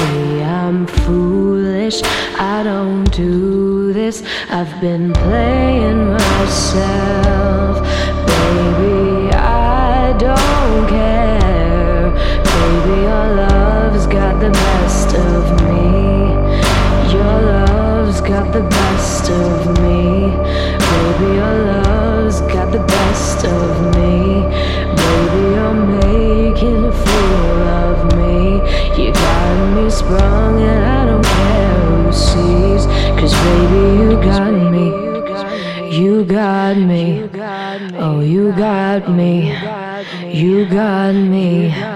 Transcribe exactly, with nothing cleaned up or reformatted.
Maybe I'm foolish, I don't do this. I've been playing myself. Baby, I don't care. Baby, your love's got the best of me. Your love's got the best of me. Baby, your love's got the best of me. Baby, you're making a fool of me. You got me sprung and I don't care who sees. Cause baby, you got me. You got me. Oh, you got me. You got me.